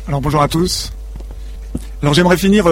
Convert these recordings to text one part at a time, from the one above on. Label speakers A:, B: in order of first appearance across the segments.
A: Alors bonjour à tous. Alors j'aimerais finir,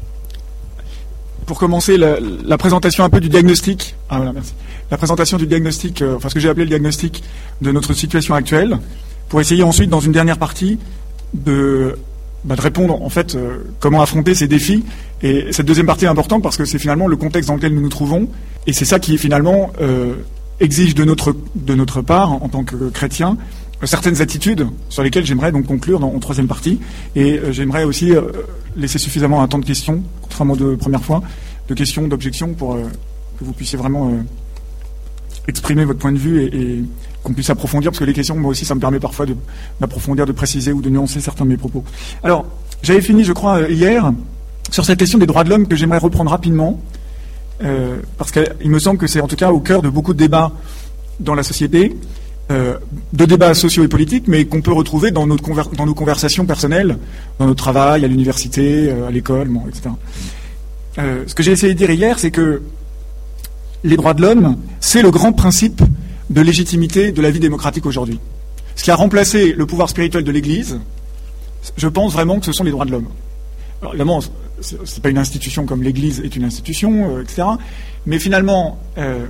A: pour commencer, la présentation un peu du diagnostic. Ah voilà, merci. La présentation du diagnostic, ce que j'ai appelé le diagnostic de notre situation actuelle, pour essayer ensuite, dans une dernière partie, de répondre en fait comment affronter ces défis. Et cette deuxième partie est importante parce que c'est finalement le contexte dans lequel nous nous trouvons, et c'est ça qui finalement exige de notre part, en tant que chrétiens, certaines attitudes sur lesquelles j'aimerais donc conclure en troisième partie. Et j'aimerais aussi laisser suffisamment un temps de questions, contrairement de première fois, de questions, d'objections, pour que vous puissiez vraiment exprimer votre point de vue et qu'on puisse approfondir, parce que les questions, moi aussi, ça me permet parfois d'approfondir, de préciser ou de nuancer certains de mes propos. Alors, j'avais fini, je crois, hier, sur cette question des droits de l'homme que j'aimerais reprendre rapidement, parce qu'il me semble que c'est en tout cas au cœur de beaucoup de débats dans la société, de débats sociaux et politiques, mais qu'on peut retrouver dans nos conversations personnelles, dans notre travail, à l'université, à l'école, etc. Ce que j'ai essayé de dire hier, c'est que les droits de l'homme, c'est le grand principe de légitimité de la vie démocratique aujourd'hui. Ce qui a remplacé le pouvoir spirituel de l'Église, je pense vraiment que ce sont les droits de l'homme. Alors évidemment, c'est pas une institution comme l'Église est une institution, etc. Mais finalement,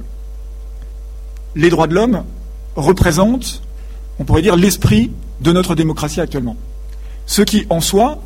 A: les droits de l'homme représentent, on pourrait dire, l'esprit de notre démocratie actuellement. Ce qui, en soi,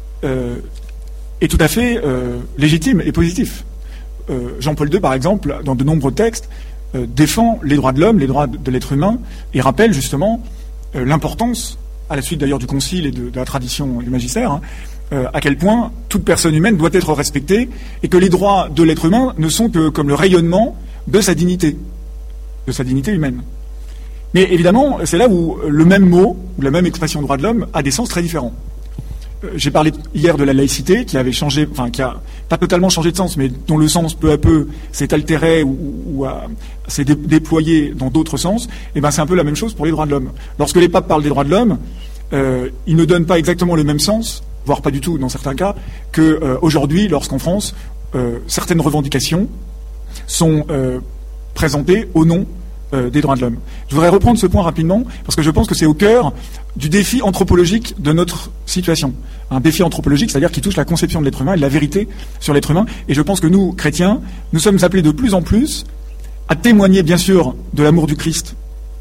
A: est tout à fait légitime et positif. Jean-Paul II, par exemple, dans de nombreux textes, défend les droits de l'homme, les droits de l'être humain, et rappelle justement l'importance, à la suite d'ailleurs du Concile et de la tradition du magistère, à quel point toute personne humaine doit être respectée, et que les droits de l'être humain ne sont que comme le rayonnement de sa dignité humaine. Mais évidemment, c'est là où le même mot, ou la même expression droit de l'homme, a des sens très différents. J'ai parlé hier de la laïcité, qui avait changé, qui a pas totalement changé de sens, mais dont le sens peu à peu s'est altéré ou s'est déployé dans d'autres sens. Et c'est un peu la même chose pour les droits de l'homme. Lorsque les papes parlent des droits de l'homme, ils ne donnent pas exactement le même sens, voire pas du tout dans certains cas, que aujourd'hui, lorsqu'en France, certaines revendications sont présentées au nom des droits de l'homme. Je voudrais reprendre ce point rapidement, parce que je pense que c'est au cœur du défi anthropologique de notre situation. Un défi anthropologique, c'est-à-dire qui touche la conception de l'être humain et de la vérité sur l'être humain. Et je pense que nous, chrétiens, nous sommes appelés de plus en plus à témoigner, bien sûr, de l'amour du Christ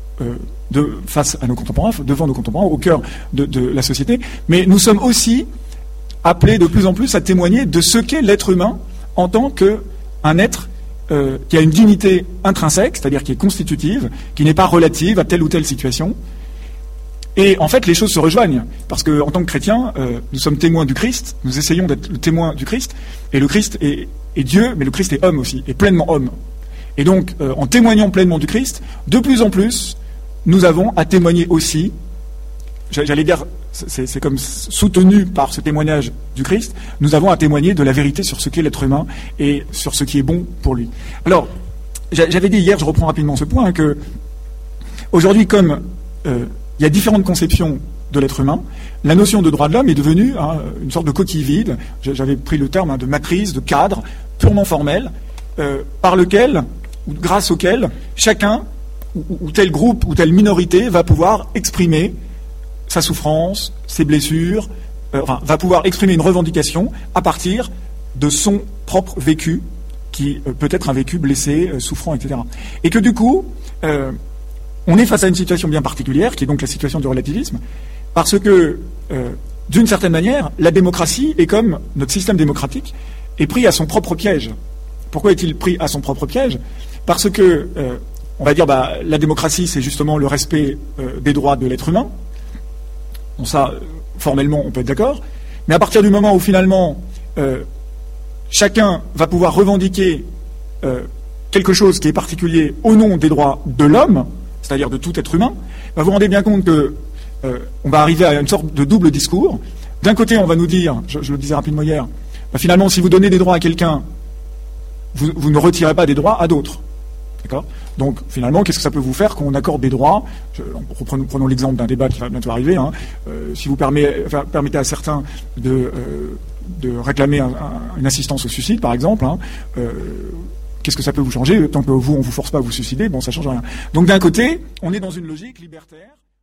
A: face à nos contemporains, devant nos contemporains, au cœur de la société. Mais nous sommes aussi appelés de plus en plus à témoigner de ce qu'est l'être humain en tant qu'un être qui a une dignité intrinsèque, c'est-à-dire qui est constitutive, qui n'est pas relative à telle ou telle situation. Et en fait, les choses se rejoignent, parce qu'en tant que chrétiens, nous sommes témoins du Christ, nous essayons d'être le témoin du Christ, et le Christ est Dieu, mais le Christ est homme aussi, et pleinement homme. Et donc, en témoignant pleinement du Christ, de plus en plus, nous avons à témoigner aussi, j'allais dire, c'est comme soutenu par ce témoignage du Christ, nous avons à témoigner de la vérité sur ce qu'est l'être humain et sur ce qui est bon pour lui. Alors, j'avais dit hier, je reprends rapidement ce point, que aujourd'hui, comme il y a différentes conceptions de l'être humain, la notion de droit de l'homme est devenue une sorte de coquille vide, j'avais pris le terme de matrice, de cadre, purement formel, par lequel, ou grâce auquel, chacun, ou tel groupe, ou telle minorité, va pouvoir exprimer sa souffrance, ses blessures, va pouvoir exprimer une revendication à partir de son propre vécu, qui peut être un vécu blessé, souffrant, etc. Et que du coup, on est face à une situation bien particulière, qui est donc la situation du relativisme, parce que, d'une certaine manière, la démocratie est comme notre système démocratique, est pris à son propre piège. Pourquoi est-il pris à son propre piège ? Parce que, on va dire, la démocratie, c'est justement le respect des droits de l'être humain. Bon, ça, formellement, on peut être d'accord. Mais à partir du moment où, finalement, chacun va pouvoir revendiquer quelque chose qui est particulier au nom des droits de l'homme, c'est-à-dire de tout être humain, vous vous rendez bien compte que on va arriver à une sorte de double discours. D'un côté, on va nous dire, je le disais rapidement hier, finalement, si vous donnez des droits à quelqu'un, vous ne retirez pas des droits à d'autres. D'accord ? Donc, finalement, qu'est-ce que ça peut vous faire qu'on accorde des droits ? Prenons l'exemple d'un débat qui va bientôt arriver. Si vous permettez à certains de réclamer une assistance au suicide, par exemple, qu'est-ce que ça peut vous changer ? Tant que vous, on ne vous force pas à vous suicider, ça ne change rien. Donc, d'un côté, on est dans une logique libertaire.